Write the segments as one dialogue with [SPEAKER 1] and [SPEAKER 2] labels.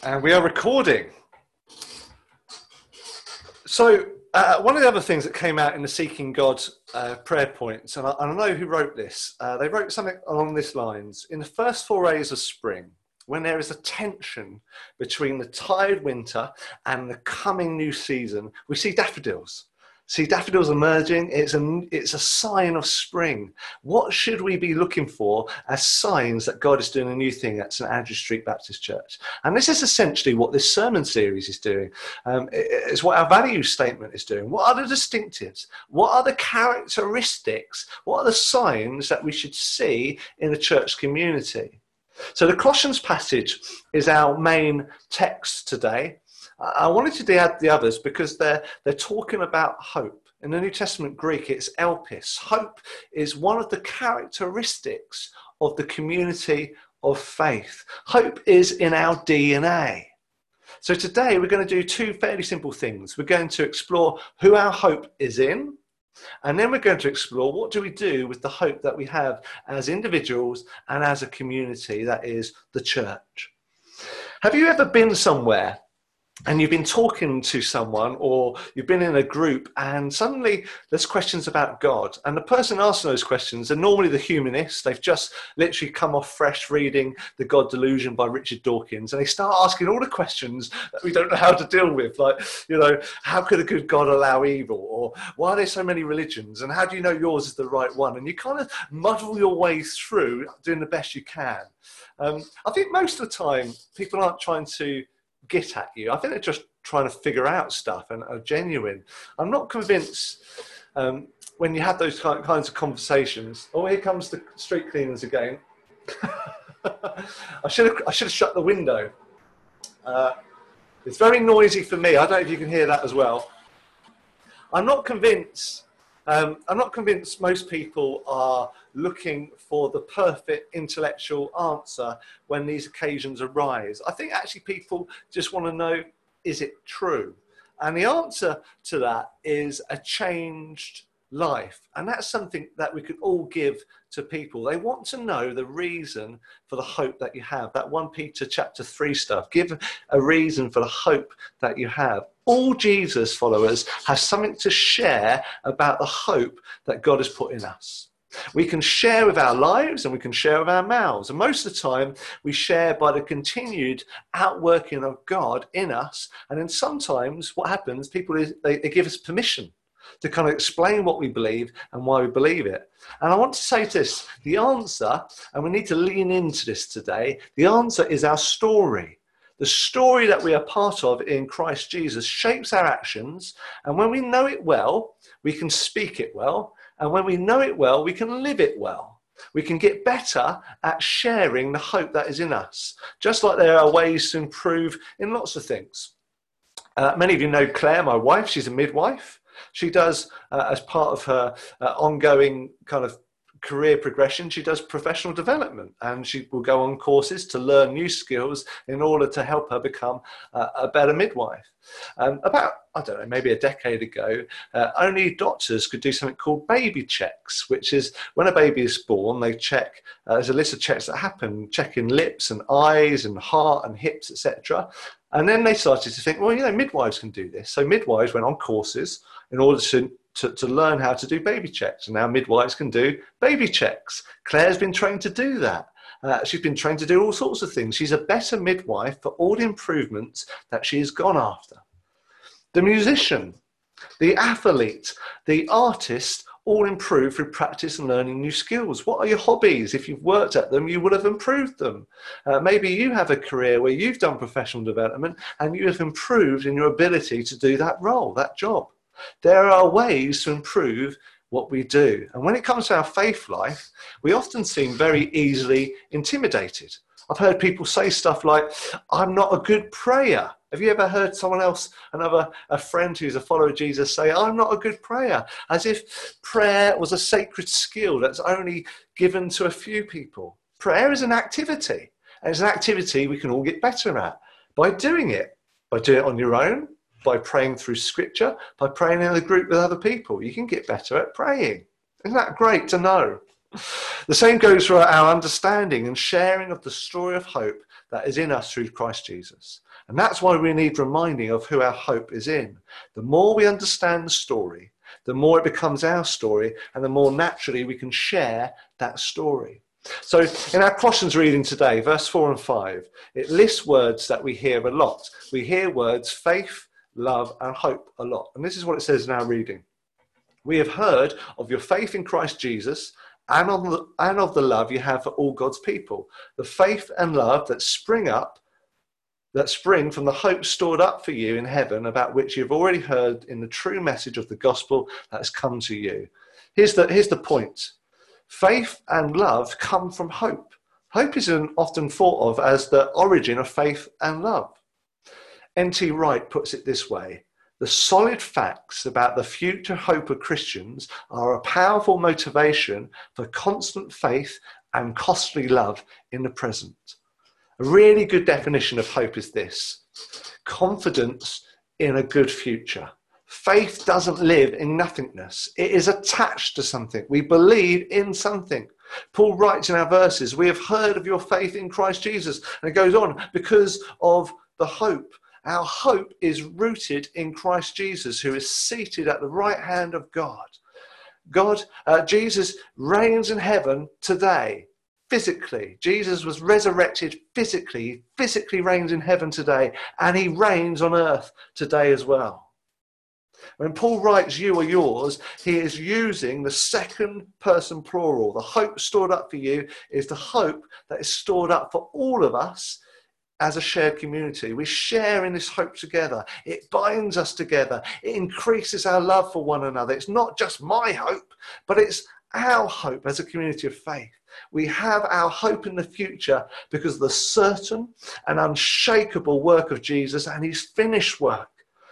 [SPEAKER 1] And we are recording. So one of the other things that came out in the Seeking God prayer points, and I know who wrote this, they wrote something along these lines: in the first 4 days of spring, when there is a tension between the tired winter and the coming new season, we see daffodils. See daffodils emerging. It's a sign of spring. What should we be looking for as signs that God is doing a new thing at St Andrew Street Baptist Church? And this is essentially what this sermon series is doing. It's what our value statement is doing. What are the distinctives? What are the characteristics? What are the signs that we should see in the church community? So the Colossians passage is our main text today. I wanted to add the others because they're talking about hope. In the New Testament Greek, it's elpis. Hope is one of the characteristics of the community of faith. Hope is in our DNA. So today we're going to do two fairly simple things. We're going to explore who our hope is in, and then we're going to explore what do we do with the hope that we have as individuals and as a community, that is the church. Have you ever been somewhere and you've been talking to someone, or you've been in a group, and suddenly there's questions about God, and the person asking those questions are normally the humanist? They've just literally come off fresh reading The God Delusion by Richard Dawkins, and they start asking all the questions that we don't know how to deal with, like, how could a good God allow evil, or why are there so many religions, and how do you know yours is the right one? And you kind of muddle your way through doing the best you can. I think most of the time people aren't trying to get at you. I think they're just trying to figure out stuff and are genuine. I'm not convinced when you have those kinds of conversations. Oh, here comes the street cleaners again. I should have shut the window. It's very noisy for me. I don't know if you can hear that as well. I'm not convinced most people are looking for the perfect intellectual answer when these occasions arise. I think actually people just want to know, is it true? And the answer to that is a changed life. And that's something that we could all give to people. They want to know the reason for the hope that you have. That 1 Peter chapter 3 stuff. Give a reason for the hope that you have. All Jesus followers have something to share about the hope that God has put in us. We can share with our lives and we can share with our mouths. And most of the time we share by the continued outworking of God in us. And then sometimes what happens, people, they give us permission to kind of explain what we believe and why we believe it. And I want to say this, the answer, and we need to lean into this today, the answer is our story. The story that we are part of in Christ Jesus shapes our actions, and when we know it well, we can speak it well, and when we know it well, we can live it well. We can get better at sharing the hope that is in us, just like there are ways to improve in lots of things. Many of you know Claire, my wife. She's a midwife. She does, as part of her ongoing kind of career progression, she does professional development, and she will go on courses to learn new skills in order to help her become a better midwife. About, I don't know, maybe a decade ago, only doctors could do something called baby checks, which is when a baby is born, they check, there's a list of checks that happen, checking lips and eyes and heart and hips, etc. And then they started to think, well, midwives can do this. So midwives went on courses in order to learn how to do baby checks. And now midwives can do baby checks. Claire's been trained to do that. She's been trained to do all sorts of things. She's a better midwife for all the improvements that she has gone after. The musician, the athlete, the artist all improve through practice and learning new skills. What are your hobbies? If you've worked at them, you will have improved them. Maybe you have a career where you've done professional development and you have improved in your ability to do that role, that job. There are ways to improve what we do. And when it comes to our faith life, we often seem very easily intimidated. I've heard people say stuff like, I'm not a good prayer. Have you ever heard someone else, a friend who's a follower of Jesus, say, I'm not a good prayer, as if prayer was a sacred skill that's only given to a few people? Prayer is an activity, and it's an activity we can all get better at by doing it on your own, by praying through scripture, by praying in a group with other people. You can get better at praying. Isn't that great to know? The same goes for our understanding and sharing of the story of hope that is in us through Christ Jesus. And that's why we need reminding of who our hope is in. The more we understand the story, the more it becomes our story, and the more naturally we can share that story. So in our Colossians reading today, verse 4 and 5, it lists words that we hear a lot. We hear words faith, love, and hope a lot. And this is what it says in our reading. We have heard of your faith in Christ Jesus and of the love you have for all God's people. The faith and love that spring from the hope stored up for you in heaven, about which you've already heard in the true message of the gospel that has come to you. Here's the point. Faith and love come from hope. Hope is often thought of as the origin of faith and love. N.T. Wright puts it this way: the solid facts about the future hope of Christians are a powerful motivation for constant faith and costly love in the present. A really good definition of hope is this: confidence in a good future. Faith doesn't live in nothingness. It is attached to something. We believe in something. Paul writes in our verses, we have heard of your faith in Christ Jesus. And it goes on, because of the hope. Our hope is rooted in Christ Jesus, who is seated at the right hand of God. Jesus reigns in heaven today, physically. Jesus was resurrected physically. He physically reigns in heaven today, and he reigns on earth today as well. When Paul writes you or yours, he is using the second person plural. The hope stored up for you is the hope that is stored up for all of us as a shared community. We share in this hope together. It binds us together. It increases our love for one another. It's not just my hope, but it's our hope as a community of faith. We have our hope in the future because of the certain and unshakable work of Jesus and his finished work.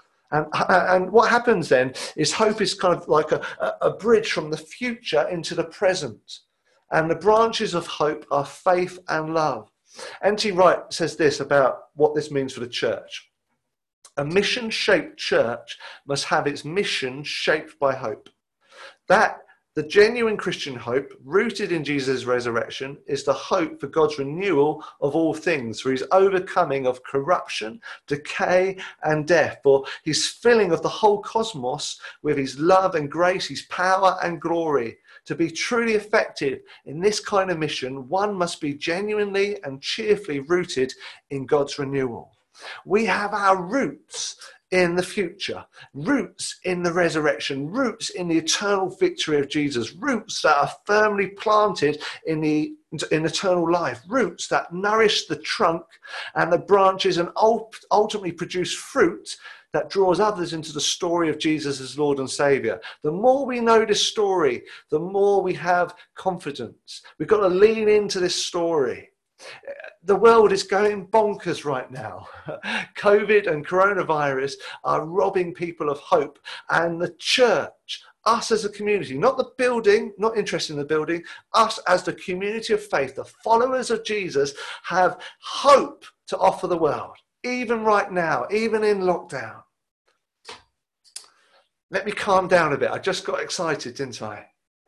[SPEAKER 1] And what happens then is hope is kind of like a bridge from the future into the present. And the branches of hope are faith and love. N.T. Wright says this about what this means for the church. A mission-shaped church must have its mission shaped by hope. That the genuine Christian hope, rooted in Jesus' resurrection, is the hope for God's renewal of all things, for his overcoming of corruption, decay, and death, for his filling of the whole cosmos with his love and grace, his power and glory. To be truly effective in this kind of mission, one must be genuinely and cheerfully rooted in God's renewal. We have our roots in the future, roots in the resurrection, roots in the eternal victory of Jesus, roots that are firmly planted in eternal life, roots that nourish the trunk and the branches and ultimately produce fruit that draws others into the story of Jesus as Lord and Saviour. The more we know this story, the more we have confidence. We've got to lean into this story. The world is going bonkers right now. COVID and coronavirus are robbing people of hope. And the church, us as a community, not the building, not interested in the building, us as the community of faith, the followers of Jesus, have hope to offer the world, even right now, even in lockdown. Let me calm down a bit. I just got excited, didn't I?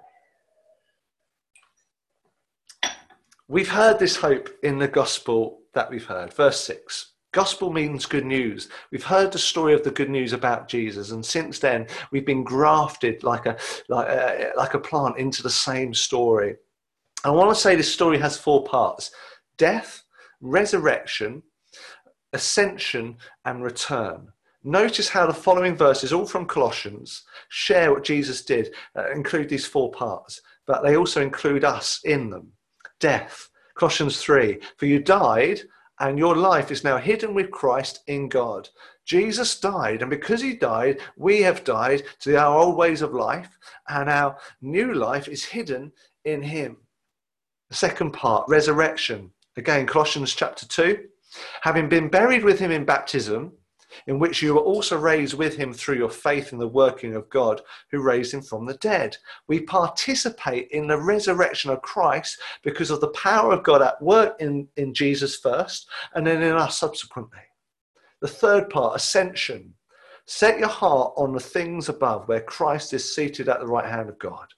[SPEAKER 1] We've heard this hope in the gospel that we've heard. Verse 6. Gospel means good news. We've heard the story of the good news about Jesus, and since then we've been grafted like a plant into the same story. I want to say this story has 4 parts: death, resurrection, ascension, and return. Notice how the following verses, all from Colossians, share what Jesus did, include these 4 parts, but they also include us in them. Death, Colossians 3, for you died and your life is now hidden with Christ in God. Jesus died, and because he died, we have died to our old ways of life, and our new life is hidden in him. The second part, resurrection. Again, Colossians chapter 2, having been buried with him in baptism, in which you were also raised with him through your faith in the working of God who raised him from the dead. We participate in the resurrection of Christ because of the power of God at work in Jesus first, and then in us subsequently. The third part, ascension. Set your heart on the things above, where Christ is seated at the right hand of God.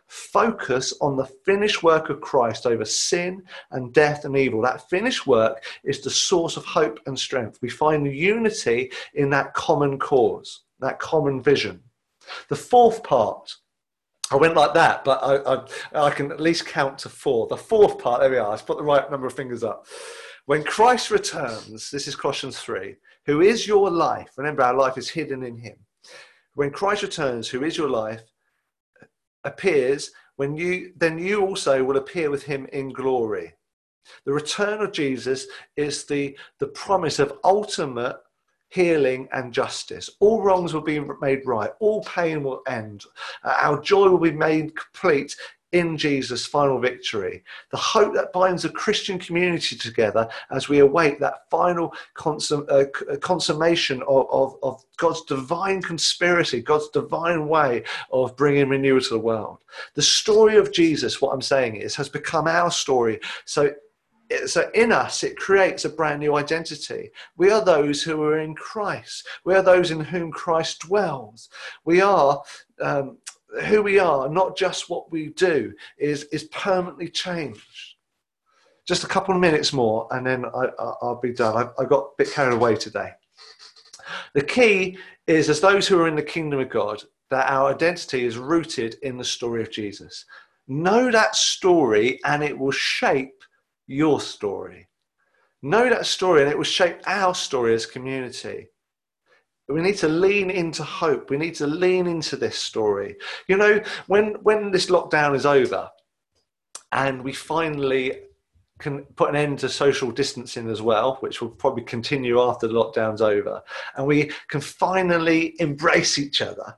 [SPEAKER 1] focus on the finished work of Christ over sin and death and evil. That finished work is the source of hope and strength. We find unity in that common cause, that common vision. The fourth part, I went like that, but I can at least count to 4. The fourth part, there we are. I've put the right number of fingers up. When Christ returns, this is Colossians 3, who is your life. Remember, our life is hidden in him. When Christ returns, who is your life, appears, then you also will appear with him in glory. The return of Jesus is the promise of ultimate healing and justice. All wrongs will be made right. All pain will end. Our joy will be made complete in Jesus' final victory. The hope that binds a Christian community together as we await that final consummation of God's divine conspiracy, God's divine way of bringing renewal to the world. The story of Jesus, what I'm saying is, has become our story. So in us, it creates a brand new identity. We are those who are in Christ. We are those in whom Christ dwells. We are who we are, not just what we do, is permanently changed. Just a couple of minutes more, and then I'll be done. I got a bit carried away today. The key is, as those who are in the kingdom of God, that our identity is rooted in the story of Jesus. Know that story, and it will shape your story. Know that story, and it will shape our story as community. We need to lean into hope. We need to lean into this story. You know, when this lockdown is over and we finally can put an end to social distancing as well, which will probably continue after the lockdown's over, and we can finally embrace each other,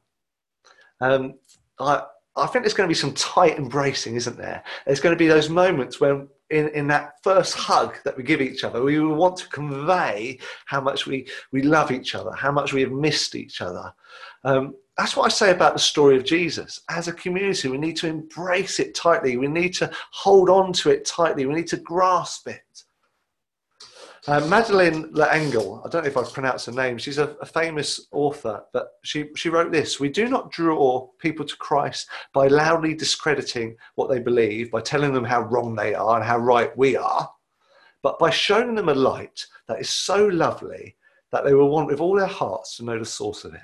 [SPEAKER 1] I think there's going to be some tight embracing, isn't there? There's going to be those moments when in that first hug that we give each other, we will want to convey how much we love each other, how much we have missed each other. That's what I say about the story of Jesus. As a community, we need to embrace it tightly. We need to hold on to it tightly. We need to grasp it. Madeleine L'Engle, I don't know if I've pronounced her name, she's a famous author, but she wrote this: we do not draw people to Christ by loudly discrediting what they believe, by telling them how wrong they are and how right we are, but by showing them a light that is so lovely that they will want with all their hearts to know the source of it.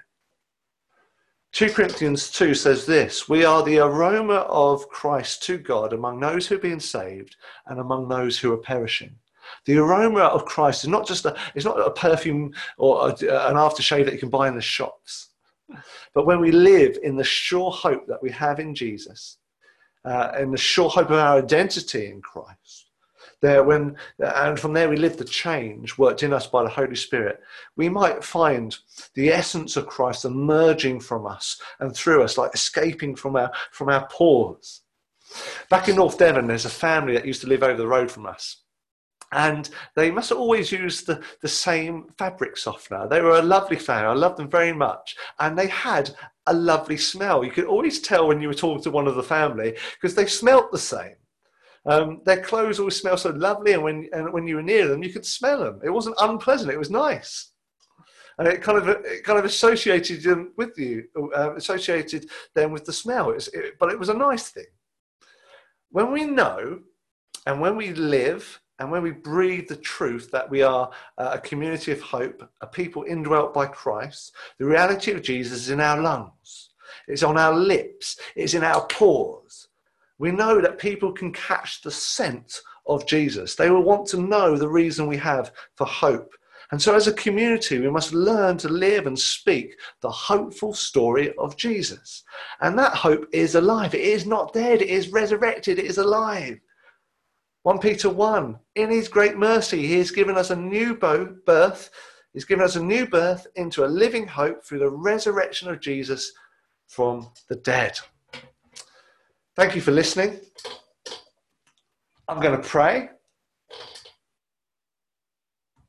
[SPEAKER 1] 2 Corinthians 2 says this: we are the aroma of Christ to God among those who are being saved and among those who are perishing. The aroma of Christ is not just it's not a perfume or an aftershave that you can buy in the shops. But when we live in the sure hope that we have in Jesus, and the sure hope of our identity in Christ, and from there we live the change worked in us by the Holy Spirit, we might find the essence of Christ emerging from us and through us, like escaping from our pores. Back in North Devon, there's a family that used to live over the road from us. And they must have always used the same fabric softener. They were a lovely family. I loved them very much. And they had a lovely smell. You could always tell when you were talking to one of the family because they smelt the same. Their clothes always smelled so lovely, and when you were near them, you could smell them. It wasn't unpleasant. It was nice. And it kind of associated them with you, associated them with the smell. But it was a nice thing. When we know and when we live and when we breathe the truth that we are a community of hope, a people indwelt by Christ, the reality of Jesus is in our lungs. It's on our lips. It's in our pores. We know that people can catch the scent of Jesus. They will want to know the reason we have for hope. And so as a community, we must learn to live and speak the hopeful story of Jesus. And that hope is alive. It is not dead. It is resurrected. It is alive. 1 Peter 1, in his great mercy, he has given us a new birth. He's given us a new birth into a living hope through the resurrection of Jesus from the dead. Thank you for listening. I'm going to pray.